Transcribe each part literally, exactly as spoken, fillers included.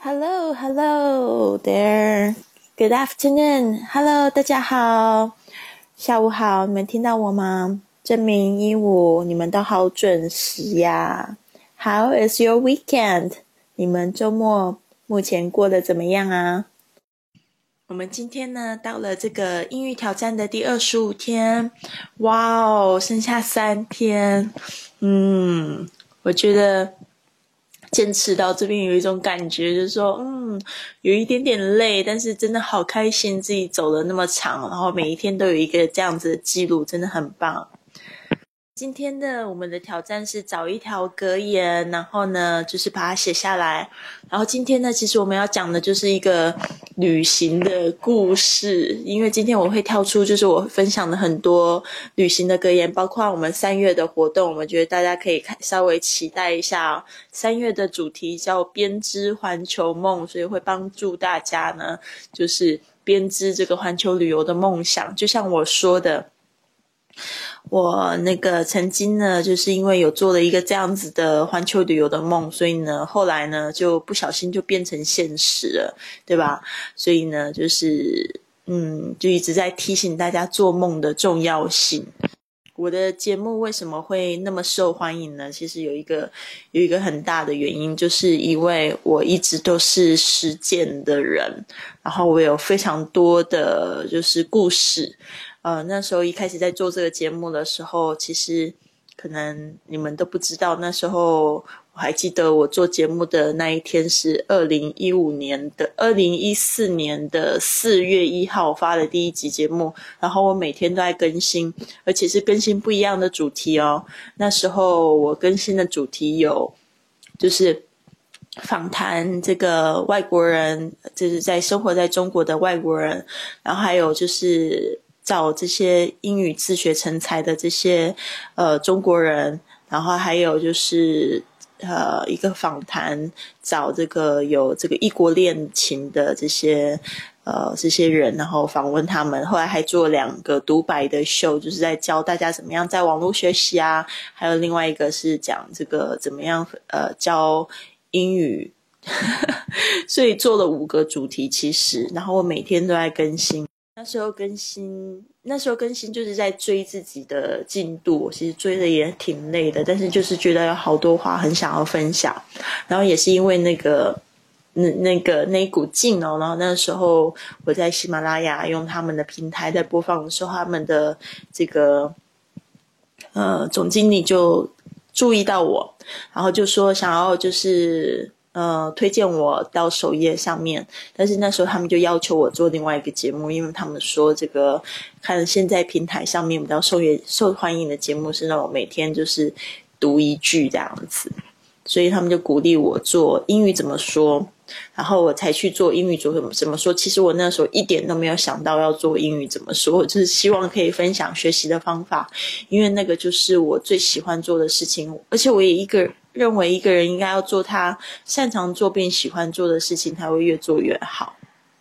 Hello, hello there. Good afternoon. Hello, 大家好，下午好，你们听到我吗？正明一五，你们都好准时呀。How is your weekend? 你们周末目前过得怎么样啊？我们今天呢，到了这个英语挑战的第二十五天，哇哦，剩下三天，嗯，我觉得坚持到这边有一种感觉，就是说，嗯，有一点点累，但是真的好开心，自己走了那么长，然后每一天都有一个这样子的记录，真的很棒。今天的我们的挑战是找一条格言，然后呢就是把它写下来。然后今天呢，其实我们要讲的就是一个旅行的故事，因为今天我会跳出就是我分享的很多旅行的格言，包括我们三月的活动，我觉得大家可以看稍微期待一下哦。三月的主题叫编织环球梦，所以会帮助大家呢就是编织这个环球旅游的梦想。就像我说的，我那个曾经呢，就是因为有做了一个这样子的环球旅游的梦，所以呢，后来呢就不小心就变成现实了，对吧？所以呢，就是嗯，就一直在提醒大家做梦的重要性。我的节目为什么会那么受欢迎呢？其实有一个有一个很大的原因，就是因为我一直都是实践的人，然后我有非常多的就是故事。呃，那时候一开始在做这个节目的时候，其实可能你们都不知道，那时候我还记得我做节目的那一天是二零一五年的二零一四年的四月一号发的第一集节目，然后我每天都在更新，而且是更新不一样的主题哦。那时候我更新的主题有就是访谈这个外国人，就是在生活在中国的外国人，然后还有就是找这些英语自学成才的这些呃中国人，然后还有就是呃一个访谈找这个有这个异国恋情的这些呃这些人，然后访问他们。后来还做两个独白的秀，就是在教大家怎么样在网络学习啊，还有另外一个是讲这个怎么样呃教英语所以做了五个主题其实，然后我每天都在更新。那时候更新那时候更新就是在追自己的进度，我其实追的也挺累的，但是就是觉得有好多话很想要分享。然后也是因为那个那那个那一股劲哦，然后那时候我在喜马拉雅用他们的平台在播放的时候，他们的这个呃总经理就注意到我，然后就说想要就是呃，推荐我到首页上面，但是那时候他们就要求我做另外一个节目，因为他们说这个看现在平台上面比较受受欢迎的节目是那种每天就是读一句这样子，所以他们就鼓励我做英语怎么说，然后我才去做英语怎么说。其实我那时候一点都没有想到要做英语怎么说，我就是希望可以分享学习的方法，因为那个就是我最喜欢做的事情，而且我也一个认为一个人应该要做他擅长做并喜欢做的事情，才会越做越好。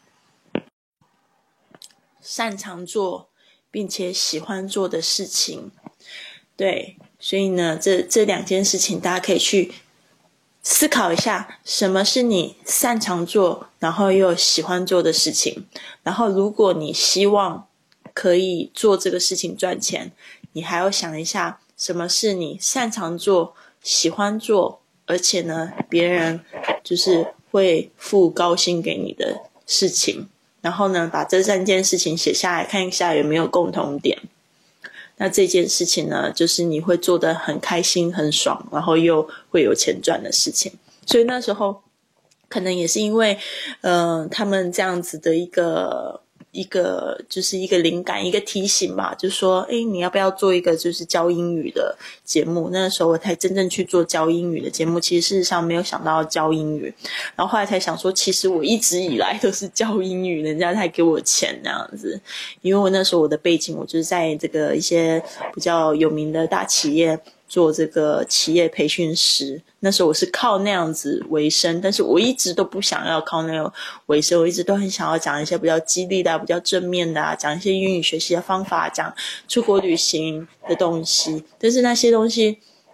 擅长做并且喜欢做的事情，对，所以呢，这这两件事情大家可以去思考一下，什么是你擅长做然后又喜欢做的事情。然后如果你希望可以做这个事情赚钱，你还要想一下什么是你擅长做喜欢做，而且呢别人就是会付高薪给你的事情。然后呢把这三件事情写下来，看一下有没有共同点。那这件事情呢，就是你会做得很开心很爽，然后又会有钱赚的事情。所以那时候可能也是因为呃他们这样子的一个一个就是一个灵感一个提醒吧，就说诶你要不要做一个就是教英语的节目。那时候我才真正去做教英语的节目，其实事实上没有想到要教英语，然后后来才想说其实我一直以来都是教英语，人家才给我钱那样子。因为我那时候我的背景我就是在这个一些比较有名的大企业做这个企业培训师，那时候我是靠那样子为生，但是我一直都不想要靠那个为生，我一直都很想要讲一些比较激励的、比较正面的、啊、讲一些英语学习的方法，讲出国旅行的东西。但是那些东西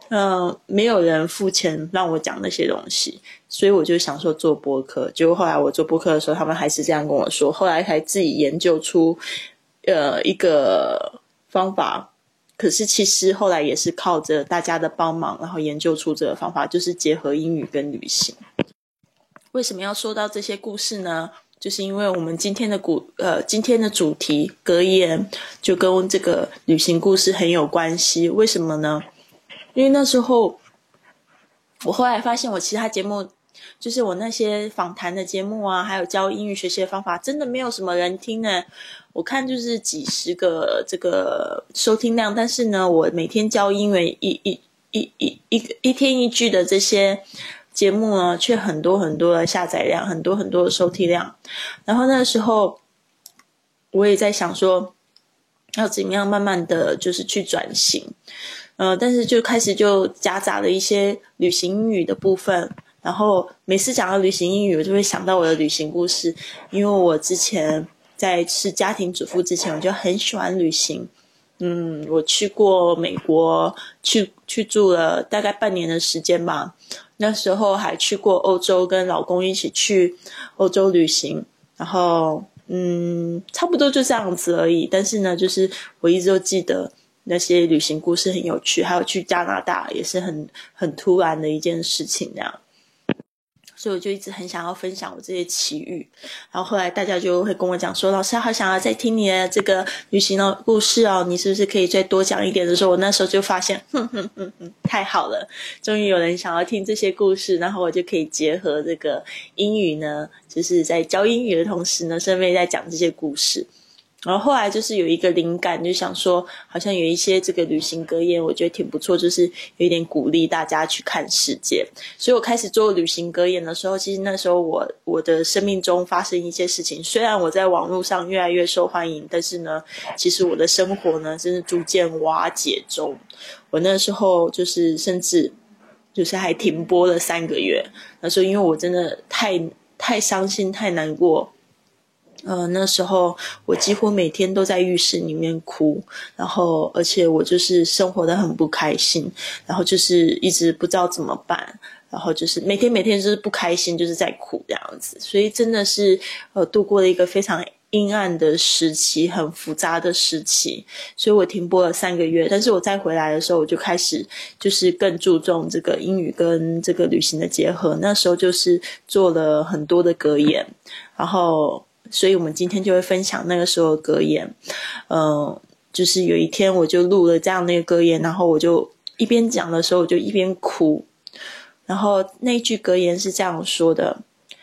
呃，没有人付钱让我讲那些东西，所以我就想说做播客。结果后来我做播客的时候，他们还是这样跟我说，后来才自己研究出呃一个方法。可是其实后来也是靠着大家的帮忙，然后研究出这个方法，就是结合英语跟旅行。为什么要说到这些故事呢？就是因为我们今天的古呃今天的主题格言就跟这个旅行故事很有关系。为什么呢？因为那时候我后来发现我其他节目，就是我那些访谈的节目啊，还有教英语学习的方法，真的没有什么人听呢。我看就是几十个这个收听量，但是呢，我每天教英语一一一一一一天一句的这些节目呢，却很多很多的下载量，很多很多的收听量。然后那时候我也在想说，要怎么样慢慢的就是去转型。呃，但是就开始就夹杂了一些旅行英语的部分，然后每次讲到旅行英语，我就会想到我的旅行故事，因为我之前在是家庭主妇之前，我就很喜欢旅行。嗯，我去过美国，去去住了大概半年的时间吧。那时候还去过欧洲，跟老公一起去欧洲旅行，然后嗯，差不多就这样子而已。但是呢，就是我一直都记得那些旅行故事很有趣，还有去加拿大也是很很突然的一件事情这样。所以我就一直很想要分享我这些奇遇，然后后来大家就会跟我讲说，老师好想要再听你的这个旅行的故事哦，你是不是可以再多讲一点的时候，我那时候就发现哼哼哼哼，太好了，终于有人想要听这些故事，然后我就可以结合这个英语呢，就是在教英语的同时呢，顺便在讲这些故事。然后后来就是有一个灵感，就想说好像有一些这个旅行格言我觉得挺不错，就是有一点鼓励大家去看世界。所以我开始做旅行格言的时候，其实那时候我我的生命中发生一些事情，虽然我在网络上越来越受欢迎，但是呢其实我的生活呢真是逐渐瓦解中。我那时候就是甚至就是还停播了三个月，那时候因为我真的太太伤心太难过，呃，那时候我几乎每天都在浴室里面哭，然后而且我就是生活得很不开心，然后就是一直不知道怎么办，然后就是每天每天就是不开心，就是在哭这样子，所以真的是呃度过了一个非常阴暗的时期，很复杂的时期，所以我停播了三个月。但是我再回来的时候，我就开始就是更注重这个英语跟这个旅行的结合，那时候就是做了很多的格言，然后所以我们今天就会分享那个时候的格言。嗯、呃，就是有一天我就录了这样的一个格言，然后我就一边讲的时候我就一边哭，然后那句格言是这样说的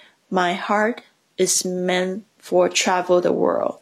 My heart is meant for travel the world.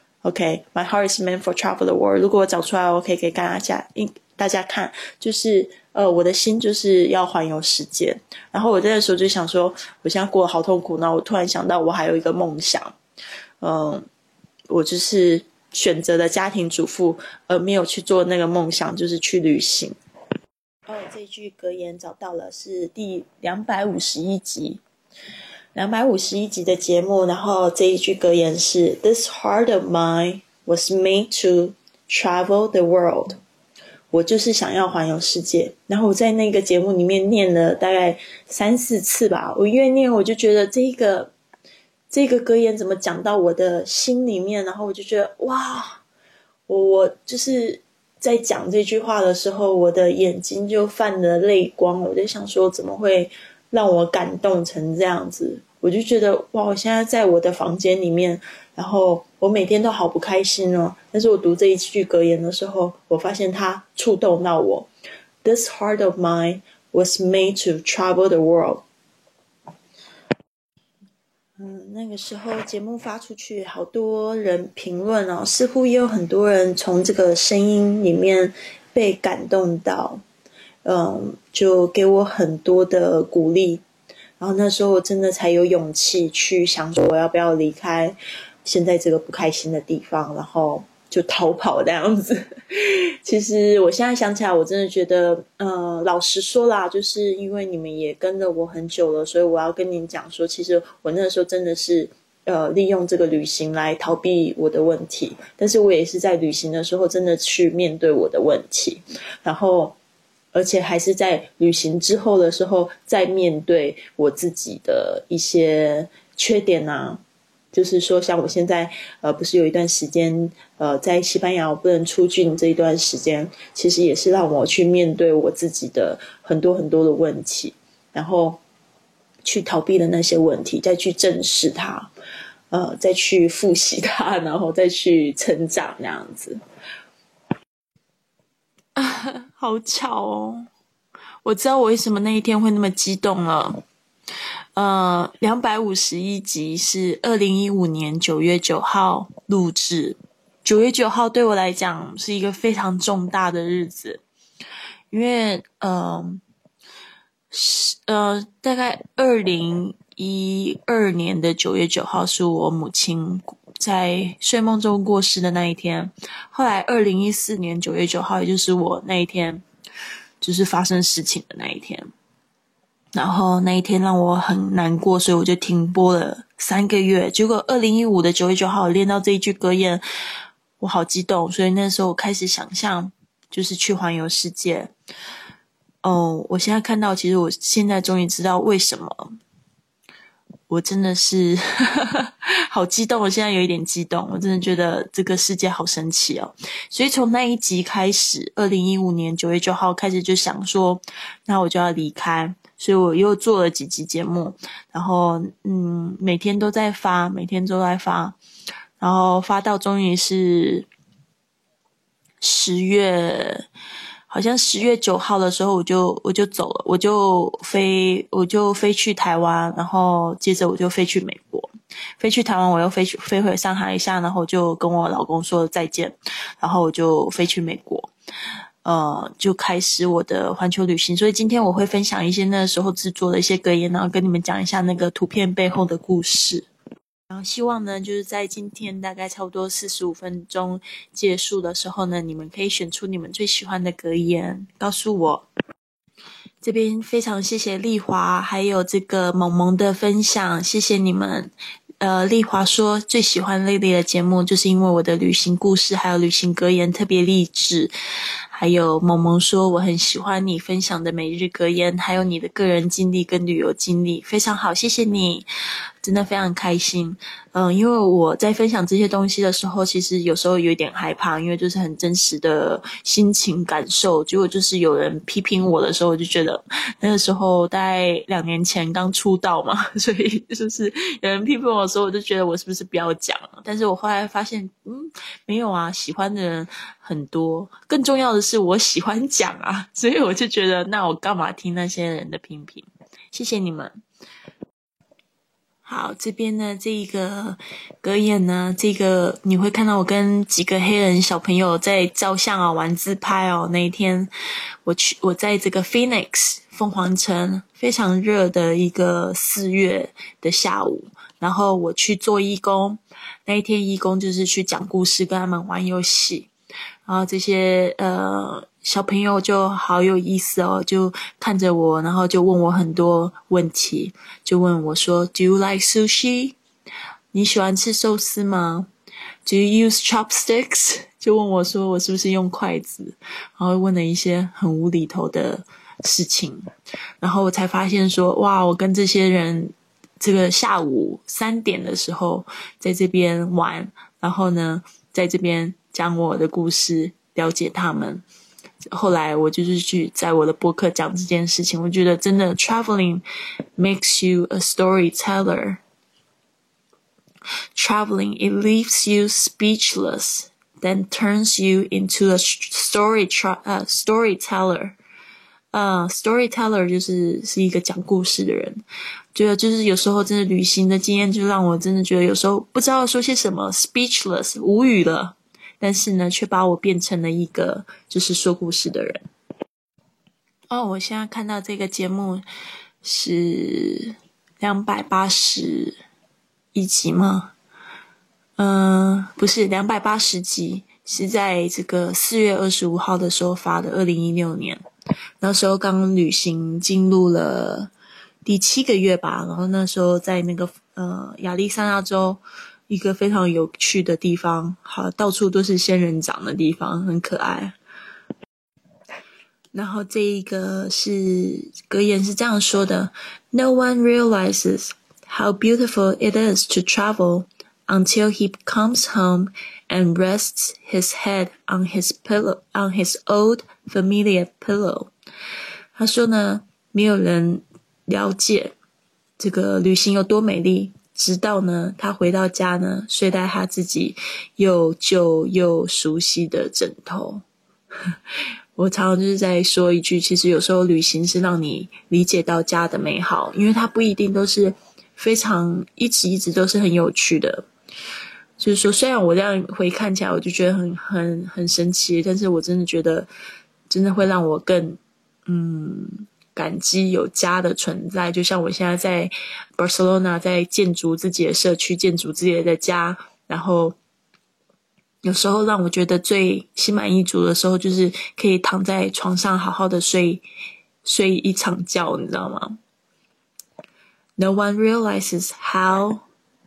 OK, my heart is meant for travel the world. 如果我找出来我可以给大家大家看，就是呃，我的心就是要环游世界。然后我在那时候就想说我现在过得好痛苦，然后我突然想到我还有一个梦想，嗯，我就是选择了家庭主妇，而没有去做那个梦想，就是去旅行。哦，这句格言找到了，是第两百五十一集，两百五十一集的节目。然后这一句格言是 This heart of mine was made to travel the world. 我就是想要环游世界。然后我在那个节目里面念了大概三四次吧，我越念我就觉得这个这个格言怎么讲到我的心里面，然后我就觉得哇，我我就是在讲这句话的时候，我的眼睛就泛了泪光，我就想说怎么会让我感动成这样子。我就觉得哇，我现在在我的房间里面，然后我每天都好不开心哦，但是我读这一句格言的时候，我发现它触动到我。 This heart of mine was made to travel the world. 嗯，那个时候节目发出去，好多人评论哦，似乎也有很多人从这个声音里面被感动到，嗯，就给我很多的鼓励。然后那时候我真的才有勇气去想说我要不要离开现在这个不开心的地方，然后就逃跑这样子。其实我现在想起来，我真的觉得呃，老实说啦，就是因为你们也跟着我很久了，所以我要跟您讲说，其实我那个时候真的是呃，利用这个旅行来逃避我的问题，但是我也是在旅行的时候真的去面对我的问题。然后而且还是在旅行之后的时候再面对我自己的一些缺点啊，就是说像我现在呃不是有一段时间呃在西班牙我不能出境这一段时间，其实也是让我去面对我自己的很多很多的问题，然后去逃避的那些问题，再去正视它，呃再去复习它，然后再去成长那样子。好巧哦，我知道我为什么那一天会那么激动了。呃，两百五十一集是二零一五年九月九号录制。九月九号对我来讲是一个非常重大的日子，因为呃，是呃，大概二零一二年的九月九号是我母亲在睡梦中过世的那一天。后来二零一四年九月九号，也就是我那一天，就是发生事情的那一天。然后那一天让我很难过，所以我就停播了三个月。结果二零一五的九月九号我练到这一句格言，我好激动，所以那时候我开始想象就是去环游世界。哦，我现在看到，其实我现在终于知道为什么我真的是好激动，我现在有一点激动，我真的觉得这个世界好神奇哦。所以从那一集开始，二零一五年九月九号开始就想说，那我就要离开，所以我又做了几集节目，然后嗯，每天都在发，每天都在发，然后发到终于是十月。好像十月九号的时候我就我就走了，我就飞我就飞去台湾，然后接着我就飞去美国，飞去台湾我又飞去飞回上海一下，然后就跟我老公说再见，然后我就飞去美国，呃，就开始我的环球旅行。所以今天我会分享一些那时候制作的一些格言，然后跟你们讲一下那个图片背后的故事。然后希望呢，就是在今天大概差不多四十五分钟结束的时候呢，你们可以选出你们最喜欢的格言，告诉我。这边非常谢谢丽华还有这个萌萌的分享，谢谢你们。呃，丽华说最喜欢丽丽的节目，就是因为我的旅行故事还有旅行格言特别励志。还有萌萌说我很喜欢你分享的每日格言，还有你的个人经历跟旅游经历，非常好，谢谢你，真的非常开心。嗯，因为我在分享这些东西的时候，其实有时候有一点害怕，因为就是很真实的心情感受。结果就是有人批评我的时候，我就觉得那个时候大概两年前刚出道嘛，所以就是有人批评我的时候，我就觉得我是不是不要讲了。但是我后来发现，嗯，没有啊，喜欢的人很多，更重要的是我喜欢讲啊，所以我就觉得那我干嘛听那些人的批评。谢谢你们。好，这边呢，这个格言呢，这个你会看到我跟几个黑人小朋友在照相啊，玩自拍哦。那一天我去，我在这个 Phoenix 凤凰城非常热的一个四月的下午，然后我去做义工。那一天义工就是去讲故事，跟他们玩游戏。然后这些呃小朋友就好有意思哦，就看着我，然后就问我很多问题，就问我说 Do you like sushi? 你喜欢吃寿司吗？ Do you use chopsticks? 就问我说我是不是用筷子，然后问了一些很无厘头的事情。然后我才发现说哇，我跟这些人这个下午三点的时候在这边玩，然后呢在这边讲我的故事，了解他们。后来我就是去在我的播客讲这件事情，我觉得真的 traveling makes you a storyteller. Traveling, it leaves you speechless, then turns you into a story tra- uh, storyteller. 呃、uh, storyteller 就是是一个讲故事的人。觉得就是有时候真的旅行的经验就让我真的觉得有时候不知道说些什么 speechless 无语了，但是呢却把我变成了一个就是说故事的人。哦，我现在看到这个节目是两百八十一集吗？嗯、呃，不是两百八十集，是在这个四月二十五号的时候发的，二零一六年。那时候刚旅行进入了第七个月吧，然后那时候在那个呃亚利桑那州一个非常有趣的地方，好，到处都是仙人掌的地方，很可爱。 然后这一个是格言是这样说的 ：No one realizes how beautiful it is to travel until he comes home and rests his head on his pillow, on his old familiar pillow. 他说呢，没有人了解这个旅行有多美丽，直到呢，他回到家呢，睡在他自己又旧又熟悉的枕头。我常常就是在说一句，其实有时候旅行是让你理解到家的美好，因为它不一定都是非常一直一直都是很有趣的。就是说，虽然我这样回看起来，我就觉得很很很神奇，但是我真的觉得，真的会让我更嗯感激有家的存在。就像我现在在 Barcelona 在建筑自己的社区，建筑自己的家，然后有时候让我觉得最心满意足的时候，就是可以躺在床上好好的睡睡一场觉，你知道吗？ No one realizes how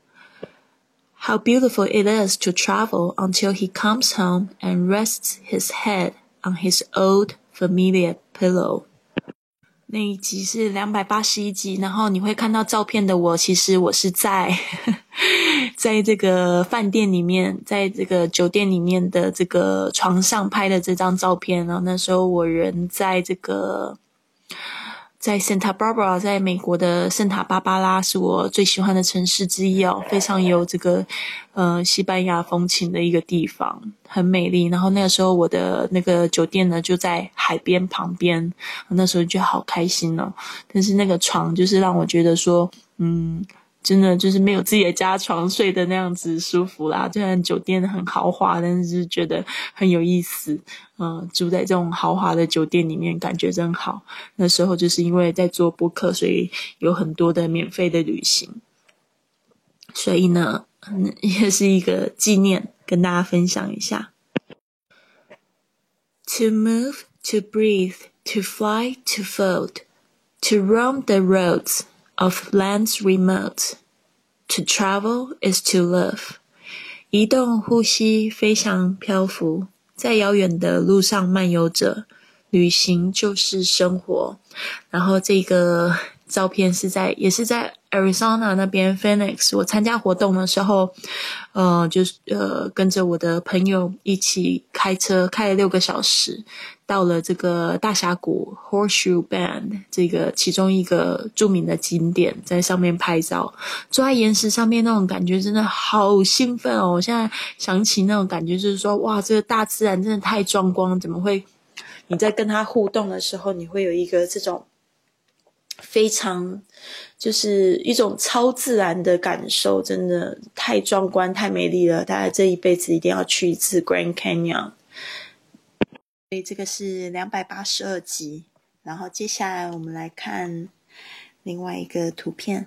how beautiful it is to travel until he comes home and rests his head on his old familiar pillow. 那一集是两百八十一集，然后你会看到照片的我，其实我是在在这个饭店里面，在这个酒店里面的这个床上拍的这张照片。然后那时候我人在这个在 Santa Barbara， 在美国的圣塔芭芭拉，是我最喜欢的城市之一哦，非常有这个呃西班牙风情的一个地方，很美丽。然后那个时候我的那个酒店呢就在海边旁边，那时候就好开心哦。但是那个床就是让我觉得说，嗯，真的就是没有自己的家床睡的那样子舒服啦。虽然酒店很豪华，但是就是觉得很有意思。嗯，住在这种豪华的酒店里面，感觉真好。那时候就是因为在做播客，所以有很多的免费的旅行，所以呢，嗯，也是一个纪念，跟大家分享一下。To move, to breathe, to fly, to fold, to roam the roads of lands remote. To travel is to live. 移动、呼吸、飞翔、漂浮，在遥远的路上漫游着，旅行就是生活。然后这个照片是在也是在 Arizona 那边 Phoenix， 我参加活动的时候，呃，就是呃跟着我的朋友一起开车开了六个小时，到了这个大峡谷 Horseshoe Bend 这个其中一个著名的景点，在上面拍照，坐在岩石上面那种感觉真的好兴奋哦！我现在想起那种感觉，就是说，哇，这个大自然真的太壮观，怎么会？你在跟它互动的时候，你会有一个这种非常就是一种超自然的感受，真的太壮观太美丽了，大家这一辈子一定要去一次 Grand Canyon。 所以这个是两百八十二集，然后接下来我们来看另外一个图片。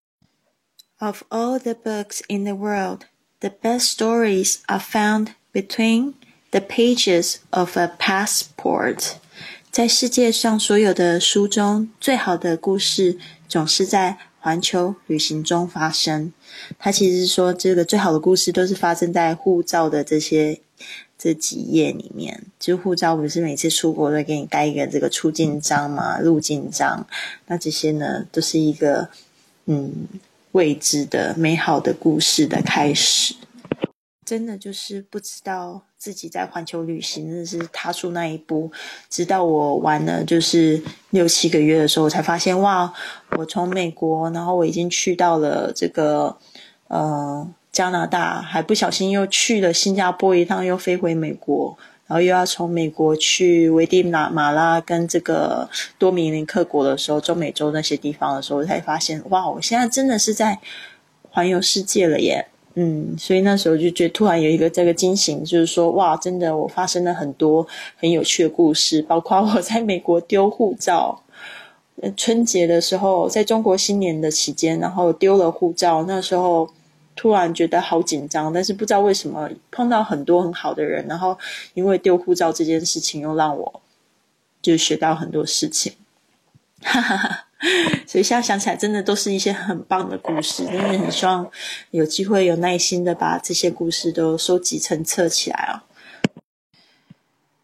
Of all the books in the world, the best stories are found between the pages of a passport. 在世界上所有的书中，最好的故事总是在环球旅行中发生。他其实是说，这个最好的故事都是发生在护照的这些这几页里面。就护照不是每次出国都给你盖一个这个出境章嘛，入境章，那这些呢都是一个嗯未知的美好的故事的开始。真的就是不知道自己在环球旅行，真的是踏出那一步，直到我玩了就是六七个月的时候，我才发现哇，我从美国，然后我已经去到了这个呃加拿大，还不小心又去了新加坡一趟，又飞回美国，然后又要从美国去危地马拉跟这个多米尼克国的时候，中美洲那些地方的时候，我才发现哇，我现在真的是在环游世界了耶。嗯，所以那时候就觉得突然有一个这个惊醒，就是说哇，真的我发生了很多很有趣的故事，包括我在美国丢护照，春节的时候，在中国新年的期间，然后丢了护照，那时候突然觉得好紧张，但是不知道为什么碰到很多很好的人，然后因为丢护照这件事情又让我就学到很多事情，哈哈哈。所以现在想起来真的都是一些很棒的故事，真的很希望有机会有耐心的把这些故事都收集成册起来啊。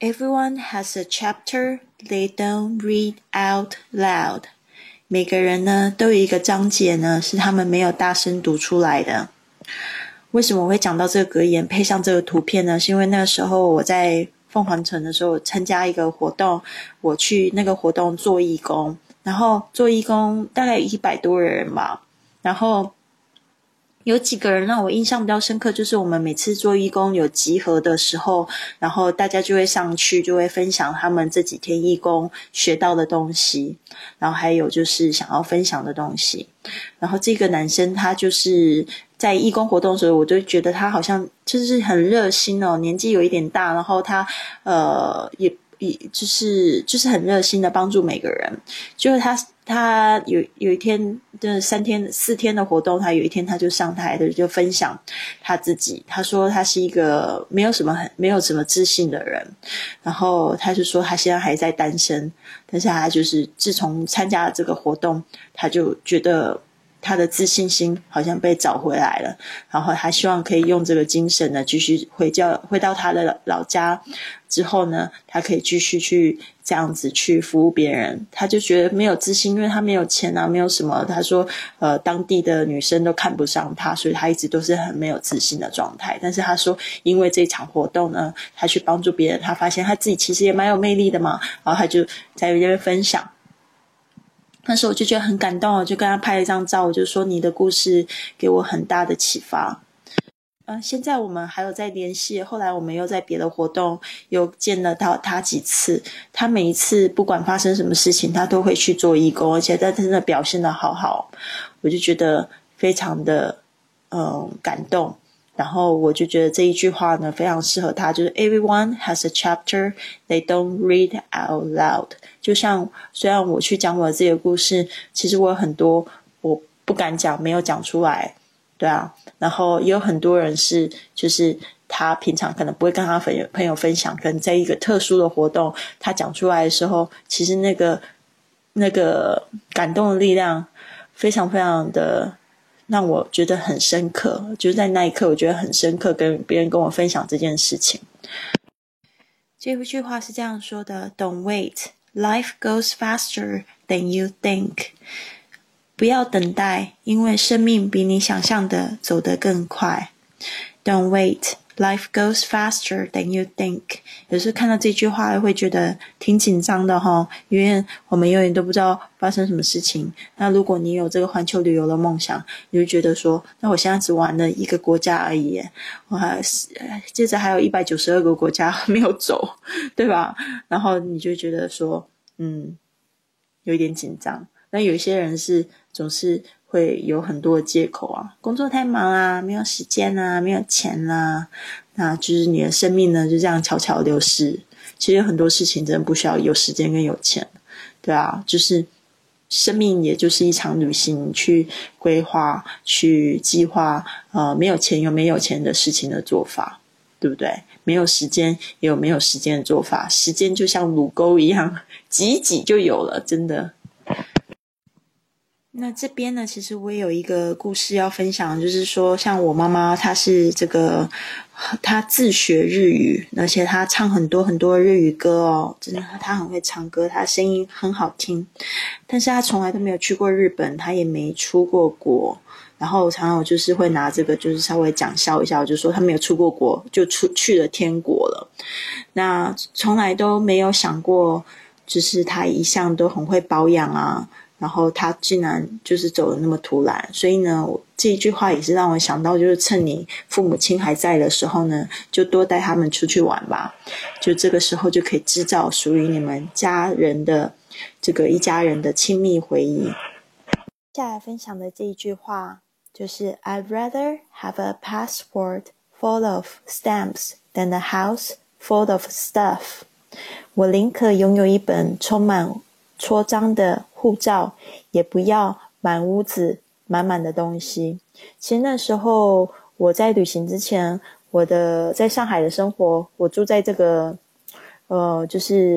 Everyone has a chapter they don't read out loud. 每个人呢都有一个章节呢是他们没有大声读出来的。为什么我会讲到这个格言配上这个图片呢？是因为那个时候我在凤凰城的时候参加一个活动，我去那个活动做义工，然后做义工大概有一百多人吧，然后有几个人让我印象比较深刻，就是我们每次做义工有集合的时候，然后大家就会上去就会分享他们这几天义工学到的东西，然后还有就是想要分享的东西。然后这个男生他就是在义工活动的时候，我就觉得他好像就是很热心哦，年纪有一点大，然后他呃也也就是就是很热心的帮助每个人。就是他他有有一天的三天四天的活动，他有一天他就上台的就分享他自己，他说他是一个没有什么很没有什么自信的人，然后他就说他现在还在单身，但是他就是自从参加了这个活动，他就觉得他的自信心好像被找回来了，然后他希望可以用这个精神呢继续回教回到他的老家之后呢，他可以继续去这样子去服务别人。他就觉得没有自信，因为他没有钱啊，没有什么，他说呃当地的女生都看不上他，所以他一直都是很没有自信的状态。但是他说因为这场活动呢，他去帮助别人，他发现他自己其实也蛮有魅力的嘛，然后他就在那边分享。那时候我就觉得很感动，我就跟他拍了一张照，我就说你的故事给我很大的启发。呃，现在我们还有在联系，后来我们又在别的活动又见了到他几次，他每一次不管发生什么事情他都会去做义工，而且他真的表现得好好，我就觉得非常的嗯感动。然后我就觉得这一句话呢非常适合他，就是 Everyone has a chapter they don't read out loud。 就像虽然我去讲我自己的故事，其实我有很多我不敢讲没有讲出来，对啊，然后也有很多人是就是他平常可能不会跟他朋友分享，可能在一个特殊的活动他讲出来的时候，其实那个那个感动的力量非常非常的让我觉得很深刻，就是在那一刻我觉得很深刻，跟别人跟我分享这件事情。这句话是这样说的， Don't wait, life goes faster than you think。 不要等待，因为生命比你想象的走得更快。 Don't wait, life goes faster than you think。 有时候看到这句话会觉得挺紧张的齁，因为我们永远都不知道发生什么事情。那如果你有这个环球旅游的梦想，你就觉得说那我现在只玩了一个国家而已，我还接着还有一百九十二个国家没有走，对吧？然后你就觉得说嗯有一点紧张。那有一些人是总是会有很多的借口啊，工作太忙啊，没有时间啊，没有钱啊，那就是你的生命呢就这样悄悄流失。其实有很多事情真的不需要有时间跟有钱，对啊，就是生命也就是一场旅行，去规划去计划呃，没有钱有没有钱的事情的做法，对不对？没有时间也有没有时间的做法，时间就像乳沟一样挤一挤就有了，真的。那这边呢，其实我也有一个故事要分享，就是说像我妈妈她是这个她自学日语，而且她唱很多很多日语歌哦，真的她很会唱歌，她声音很好听，但是她从来都没有去过日本，她也没出过国。然后常常我就是会拿这个就是稍微讲笑一下，我就说她没有出过国就出去了天国了。那从来都没有想过就是她一向都很会保养啊，然后他竟然就是走得那么突然。所以呢这一句话也是让我想到，就是趁你父母亲还在的时候呢，就多带他们出去玩吧，就这个时候就可以制造属于你们家人的这个一家人的亲密回忆。接下来分享的这一句话就是 I'd rather have a passport full of stamps than a house full of stuff。 我宁可拥有一本充满戳章的护照，也不要满屋子满满的东西。其实那时候我在旅行之前，我的在上海的生活，我住在这个呃就是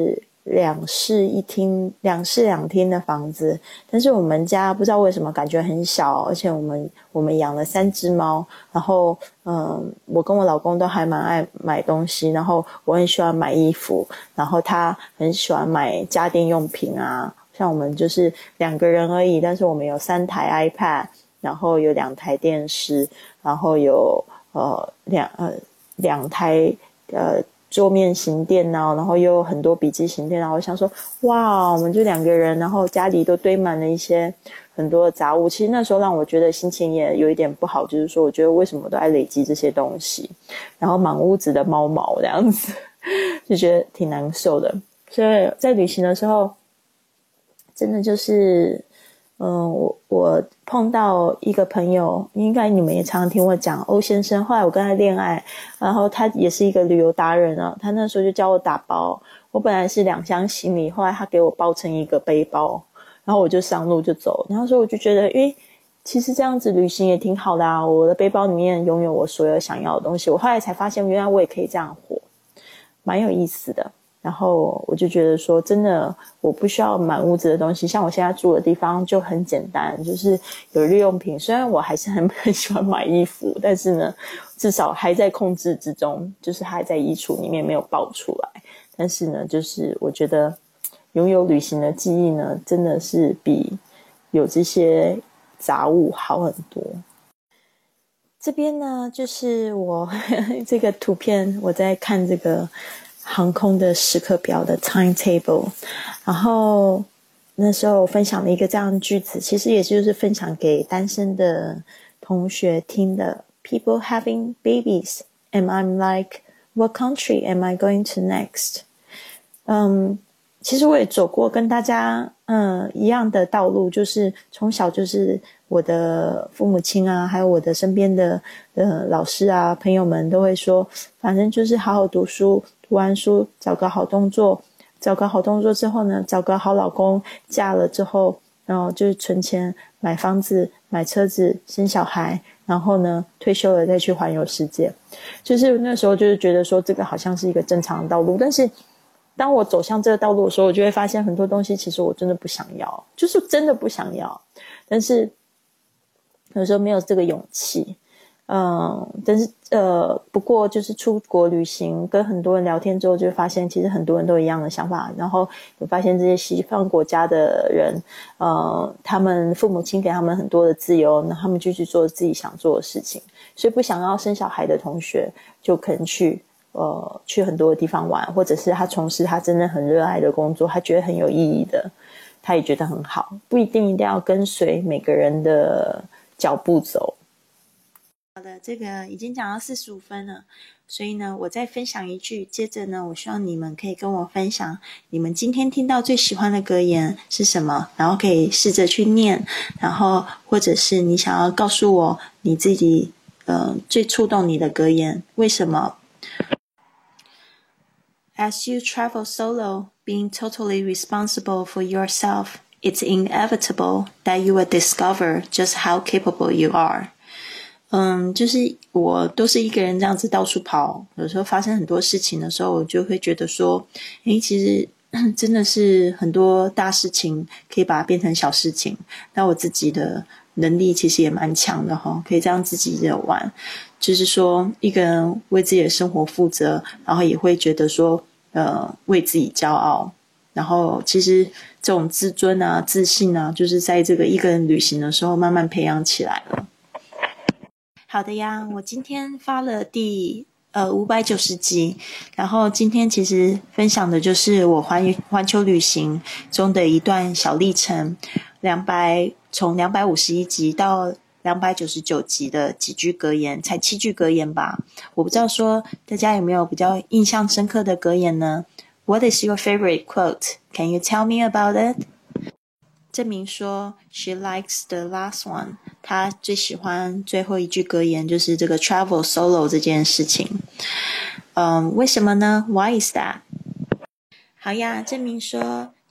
两室一厅两室两厅的房子，但是我们家不知道为什么感觉很小，而且我们我们养了三只猫，然后嗯，我跟我老公都还蛮爱买东西，然后我很喜欢买衣服，然后他很喜欢买家电用品啊，像我们就是两个人而已，但是我们有三台 iPad， 然后有两台电视，然后有呃两呃两台呃桌面型电脑，然后又有很多笔记型电脑。我想说哇，我们就两个人，然后家里都堆满了一些很多的杂物。其实那时候让我觉得心情也有一点不好，就是说我觉得为什么都在累积这些东西，然后满屋子的猫毛这样子，就觉得挺难受的。所以在旅行的时候真的就是嗯，我我碰到一个朋友，应该你们也常常听我讲欧先生，后来我跟他恋爱，然后他也是一个旅游达人啊，他那时候就教我打包，我本来是两箱行李，后来他给我包成一个背包，然后我就上路就走，然后所以我就觉得诶，其实这样子旅行也挺好的啊，我的背包里面拥有我所有想要的东西，我后来才发现原来我也可以这样活，蛮有意思的。然后我就觉得说真的我不需要满屋子的东西，像我现在住的地方就很简单，就是有日用品，虽然我还是很很喜欢买衣服，但是呢至少还在控制之中，就是还在衣橱里面没有爆出来，但是呢就是我觉得拥有旅行的记忆呢真的是比有这些杂物好很多。这边呢就是我这个图片，我在看这个航空的时刻表的 timetable， 然后那时候我分享了一个这样的句子，其实也就是分享给单身的同学听的。 People having babies and I'm like, what country am I going to next? 嗯，其实我也走过跟大家嗯一样的道路，就是从小就是我的父母亲啊，还有我的身边的呃老师啊朋友们都会说，反正就是好好读书，读完书找个好工作，找个好工作之后呢找个好老公，嫁了之后然后就是存钱买房子买车子生小孩，然后呢退休了再去环游世界。就是那时候就是觉得说这个好像是一个正常的道路，但是当我走向这个道路的时候，我就会发现很多东西其实我真的不想要，就是真的不想要，但是有时候没有这个勇气。嗯，但是呃，不过就是出国旅行跟很多人聊天之后，就会发现其实很多人都一样的想法，然后我发现这些西方国家的人呃，他们父母亲给他们很多的自由，那他们就去做自己想做的事情，所以不想要生小孩的同学就可能去呃，去很多的地方玩，或者是他从事他真的很热爱的工作，他觉得很有意义的，他也觉得很好，不一定一定要跟随每个人的脚步走。好的，这个已经讲到四十五分了，所以呢我再分享一句，接着呢我希望你们可以跟我分享你们今天听到最喜欢的格言是什么，然后可以试着去念，然后或者是你想要告诉我你自己呃最触动你的格言，为什么。As you travel solo, being totally responsible for yourself, it's inevitable that you will discover just how capable you are. 嗯，就是我都是一个人这样子到处跑，有时候发生很多事情的时候，我就会觉得说，诶，其实真的是很多大事情可以把它变成小事情。那我自己的能力其实也蛮强的齁，可以这样自己的玩。就是说一个人为自己的生活负责，然后也会觉得说呃为自己骄傲。然后其实这种自尊啊自信啊，就是在这个一个人旅行的时候慢慢培养起来了。好的呀，我今天发了第呃五百九十集，然后今天其实分享的就是我环环球旅行中的一段小历程，两百从两百五十一集到两百九十九集的几句格言，才七句格言吧。我不知道说大家有没有比较印象深刻的格言呢？ What is your favorite quote? Can you tell me about it?证明说 she likes the last one， 她最喜欢最后一句格言就是这个 travel solo 这件事情。嗯，为什么呢？ Why is that? 好呀，证明说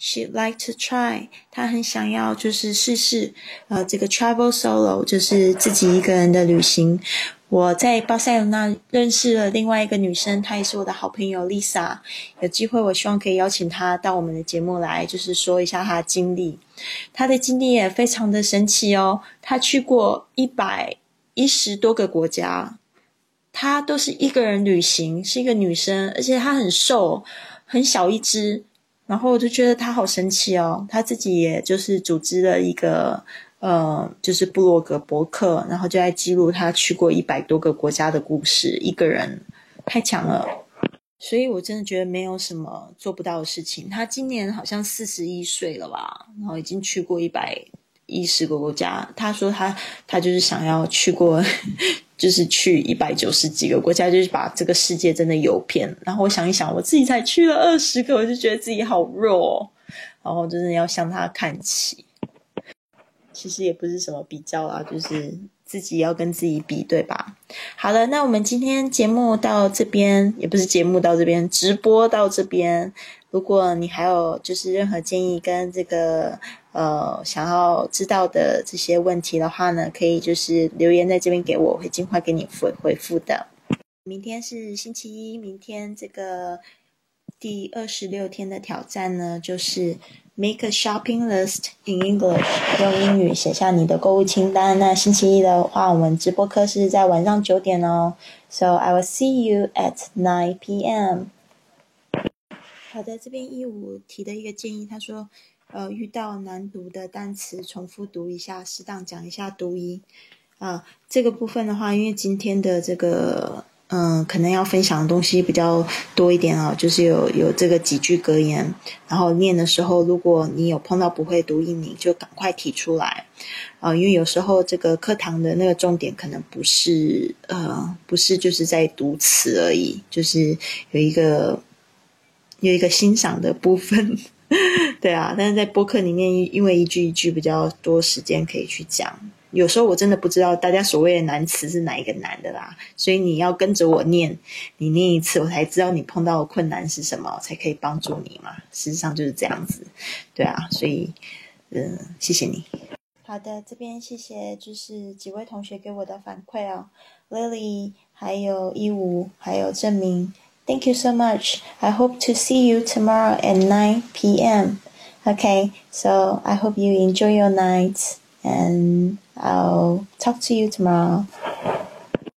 she'd like to try， 她很想要就是试试呃这个 travel solo， 就是自己一个人的旅行。我在巴塞罗那认识了另外一个女生，她也是我的好朋友 Lisa， 有机会我希望可以邀请她到我们的节目来，就是说一下她的经历。她的经历也非常的神奇哦，她去过一百一十多个国家，她都是一个人旅行，是一个女生，而且她很瘦，很小一只，然后我就觉得她好神奇哦。她自己也就是组织了一个呃，就是部落格博客，然后就在记录她去过一百多个国家的故事，一个人太强了。所以我真的觉得没有什么做不到的事情。她今年好像四十一岁了吧，然后已经去过一百一十个国家。她说她她就是想要去过就是去一百九十几个国家，就是把这个世界真的游遍。然后我想一想，我自己才去了二十个，我就觉得自己好弱哦，然后真的要向她看齐。其实也不是什么比较啦，就是自己要跟自己比，对吧？好了，那我们今天节目到这边，也不是节目到这边，直播到这边。如果你还有就是任何建议跟这个呃想要知道的这些问题的话呢，可以就是留言在这边给我，我会尽快给你回回复的。明天是星期一，明天这个第二十六天的挑战呢，就是 Make a shopping list in English， 用英语写下你的购物清单。那星期一的话，我们直播课是在晚上九点哦。So I will see you at nine p.m. 好的，这边一五提的一个建议，他说，呃，遇到难读的单词，重复读一下，适当讲一下读音。啊，这个部分的话，因为今天的这个。嗯，可能要分享的东西比较多一点啊，就是有有这个几句格言，然后念的时候，如果你有碰到不会读音，你就赶快提出来啊、呃，因为有时候这个课堂的那个重点可能不是呃不是就是在读词而已，就是有一个有一个欣赏的部分，对啊，但是在播客里面，因为一句一句比较多时间可以去讲。有时候我真的不知道大家所谓的难词是哪一个难的啦，所以你要跟着我念，你念一次我才知道你碰到的困难是什么，才可以帮助你嘛。事实上就是这样子，对啊，所以嗯，谢谢你。好的，这边谢谢就是几位同学给我的反馈哦 ，Lily， 还有一五，还有郑明 ，Thank you so much. I hope to see you tomorrow at nine p.m. Okay, so I hope you enjoy your night. And I'll talk to you tomorrow.